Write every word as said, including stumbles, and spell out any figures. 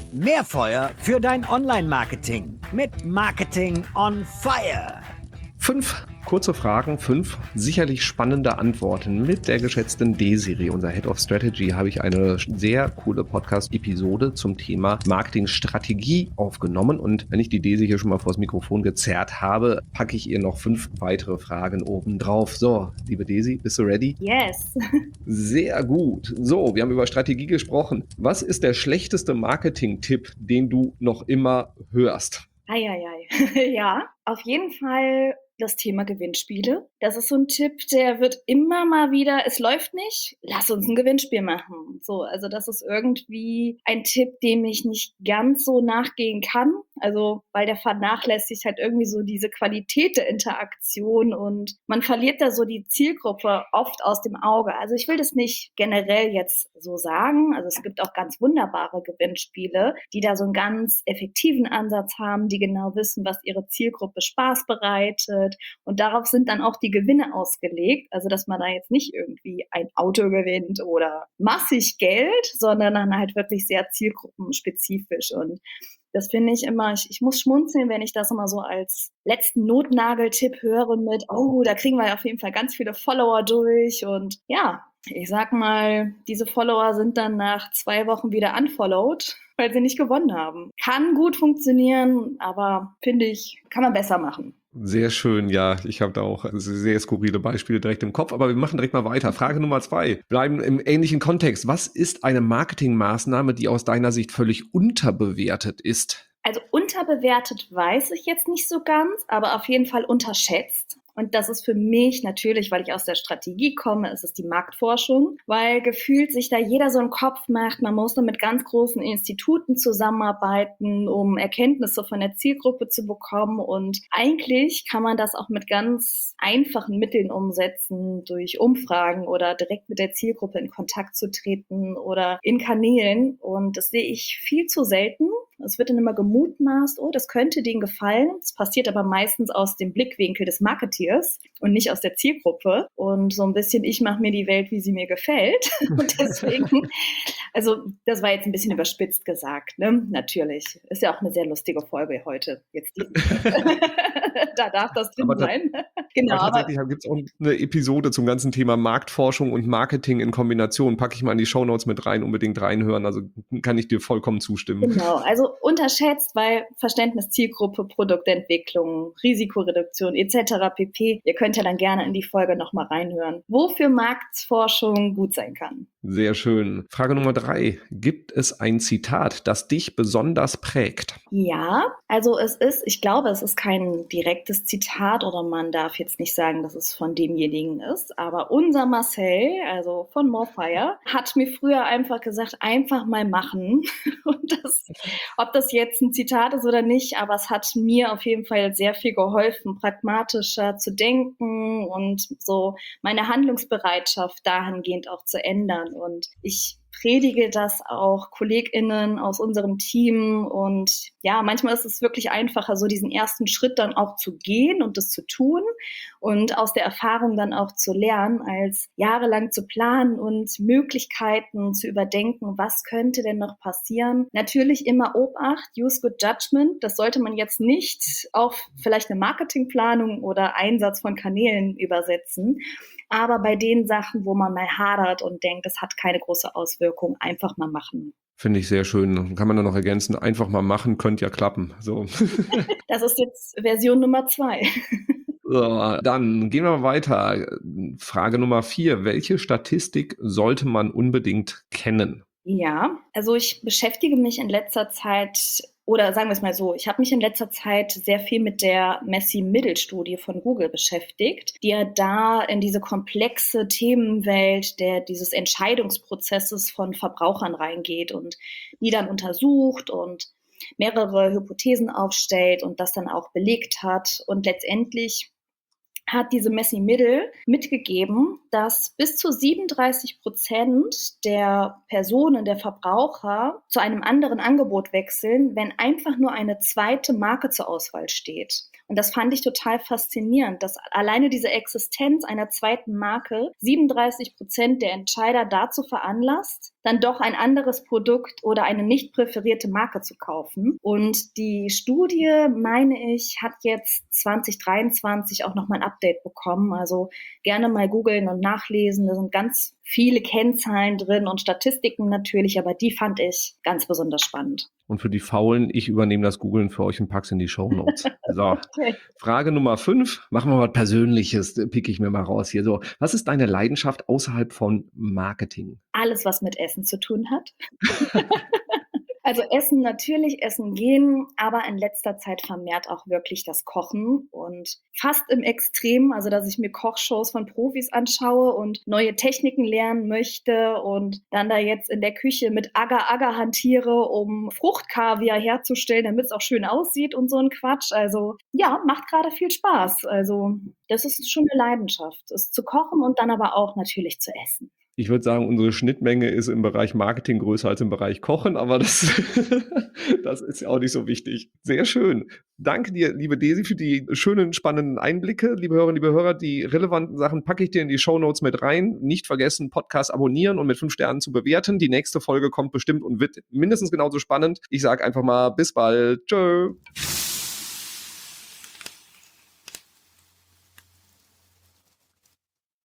Mehr Feuer für dein Online-Marketing mit Marketing on Fire. Fünf kurze Fragen, fünf sicherlich spannende Antworten. Mit der geschätzten Desiree, unser Head of Strategy, habe ich eine sehr coole Podcast-Episode zum Thema Marketingstrategie aufgenommen. Und wenn ich die Desi hier schon mal vors Mikrofon gezerrt habe, packe ich ihr noch fünf weitere Fragen oben drauf. So, liebe Desi, bist du ready? Yes. Sehr gut. So, wir haben über Strategie gesprochen. Was ist der schlechteste Marketing-Tipp, den du noch immer hörst? Eieiei. Ja, auf jeden Fall das Thema Gewinnspiele. Das ist so ein Tipp, der wird immer mal wieder, es läuft nicht, lass uns ein Gewinnspiel machen. So, also das ist irgendwie ein Tipp, dem ich nicht ganz so nachgehen kann. Also, weil der vernachlässigt halt irgendwie so diese Qualität der Interaktion und man verliert da so die Zielgruppe oft aus dem Auge. Also ich will das nicht generell jetzt so sagen. Also es gibt auch ganz wunderbare Gewinnspiele, die da so einen ganz effektiven Ansatz haben, die genau wissen, was ihre Zielgruppe Spaß bereitet. Und darauf sind dann auch die Gewinne ausgelegt. Also, dass man da jetzt nicht irgendwie ein Auto gewinnt oder massig Geld, sondern dann halt wirklich sehr zielgruppenspezifisch. Und das finde ich immer, ich, ich muss schmunzeln, wenn ich das immer so als letzten Notnageltipp höre mit, oh, da kriegen wir auf jeden Fall ganz viele Follower durch. Und ja, ich sag mal, diese Follower sind dann nach zwei Wochen wieder unfollowed, weil sie nicht gewonnen haben. Kann gut funktionieren, aber finde ich, kann man besser machen. Sehr schön, ja. Ich habe da auch sehr skurrile Beispiele direkt im Kopf, aber wir machen direkt mal weiter. Frage Nummer zwei. Bleiben im ähnlichen Kontext. Was ist eine Marketingmaßnahme, die aus deiner Sicht völlig unterbewertet ist? Also unterbewertet weiß ich jetzt nicht so ganz, aber auf jeden Fall unterschätzt. Und das ist für mich natürlich, weil ich aus der Strategie komme, ist es die Marktforschung, weil gefühlt sich da jeder so einen Kopf macht, man muss nur mit ganz großen Instituten zusammenarbeiten, um Erkenntnisse von der Zielgruppe zu bekommen. Und eigentlich kann man das auch mit ganz einfachen Mitteln umsetzen, durch Umfragen oder direkt mit der Zielgruppe in Kontakt zu treten oder in Kanälen. Und das sehe ich viel zu selten. Es wird dann immer gemutmaßt, oh, das könnte denen gefallen. Das passiert aber meistens aus dem Blickwinkel des Marketeers und nicht aus der Zielgruppe. Und so ein bisschen, ich mache mir die Welt, wie sie mir gefällt. Und deswegen, also das war jetzt ein bisschen überspitzt gesagt, ne? Natürlich. Ist ja auch eine sehr lustige Folge heute. Jetzt da darf das drin aber sein. Da, genau. aber tatsächlich gibt es auch eine Episode zum ganzen Thema Marktforschung und Marketing in Kombination. Packe ich mal in die Shownotes mit rein, unbedingt reinhören. Also kann ich dir vollkommen zustimmen. Genau, also unterschätzt, weil Verständnis, Zielgruppe, Produktentwicklung, Risikoreduktion et cetera pp. Ihr könnt ja dann gerne in die Folge nochmal reinhören, wofür Marktforschung gut sein kann. Sehr schön. Frage Nummer drei. Gibt es ein Zitat, das dich besonders prägt? Ja, also es ist, ich glaube, es ist kein direktes Zitat oder man darf jetzt nicht sagen, dass es von demjenigen ist, aber unser Marcel, also von Morefire, hat mir früher einfach gesagt, einfach mal machen. Und das, ob das jetzt ein Zitat ist oder nicht, aber es hat mir auf jeden Fall sehr viel geholfen, pragmatischer zu denken und so meine Handlungsbereitschaft dahingehend auch zu ändern. Und ich predige das auch KollegInnen aus unserem Team und ja, manchmal ist es wirklich einfacher, so diesen ersten Schritt dann auch zu gehen und das zu tun und aus der Erfahrung dann auch zu lernen, als jahrelang zu planen und Möglichkeiten zu überdenken, was könnte denn noch passieren. Natürlich immer Obacht, use good judgment, das sollte man jetzt nicht auf vielleicht eine Marketingplanung oder Einsatz von Kanälen übersetzen, aber bei den Sachen, wo man mal hadert und denkt, das hat keine große Auswirkung, einfach mal machen. Finde ich sehr schön. Kann man dann noch ergänzen, einfach mal machen, könnte ja klappen. So. Das ist jetzt Version Nummer zwei. So, dann gehen wir mal weiter. Frage Nummer vier. Welche Statistik sollte man unbedingt kennen? Ja, also ich beschäftige mich in letzter Zeit, oder sagen wir es mal so, ich habe mich in letzter Zeit sehr viel mit der Messi-Middle-Studie von Google beschäftigt, die ja da in diese komplexe Themenwelt der, dieses Entscheidungsprozesses von Verbrauchern reingeht und die dann untersucht und mehrere Hypothesen aufstellt und das dann auch belegt hat. Und letztendlich hat diese Messi Middle mitgegeben, dass bis zu siebenunddreißig Prozent der Personen, der Verbraucher zu einem anderen Angebot wechseln, wenn einfach nur eine zweite Marke zur Auswahl steht. Und das fand ich total faszinierend, dass alleine diese Existenz einer zweiten Marke siebenunddreißig Prozent der Entscheider dazu veranlasst, dann doch ein anderes Produkt oder eine nicht präferierte Marke zu kaufen. Und die Studie, meine ich, hat jetzt zwanzig dreiundzwanzig auch nochmal ein Update bekommen. Also gerne mal googeln und nachlesen. Da sind ganz viele Kennzahlen drin und Statistiken natürlich, aber die fand ich ganz besonders spannend. Und für die Faulen, ich übernehme das Googlen für euch und pack's in die Shownotes. So, Okay. Frage Nummer fünf. Machen wir mal was Persönliches, pick ich mir mal raus hier. So, was ist deine Leidenschaft außerhalb von Marketing? Alles, was mit Essen zu tun hat. Also Essen natürlich, Essen gehen, aber in letzter Zeit vermehrt auch wirklich das Kochen und fast im Extrem, also dass ich mir Kochshows von Profis anschaue und neue Techniken lernen möchte und dann da jetzt in der Küche mit Agar-Agar hantiere, um Fruchtkaviar herzustellen, damit es auch schön aussieht und so ein Quatsch. Also ja, macht gerade viel Spaß. Also das ist schon eine Leidenschaft, es zu kochen und dann aber auch natürlich zu essen. Ich würde sagen, unsere Schnittmenge ist im Bereich Marketing größer als im Bereich Kochen, aber das, das ist ja auch nicht so wichtig. Sehr schön. Danke dir, liebe Desi, für die schönen, spannenden Einblicke. Liebe Hörerinnen, liebe Hörer, die relevanten Sachen packe ich dir in die Shownotes mit rein. Nicht vergessen, Podcast abonnieren und mit fünf Sternen zu bewerten. Die nächste Folge kommt bestimmt und wird mindestens genauso spannend. Ich sage einfach mal bis bald. Tschö.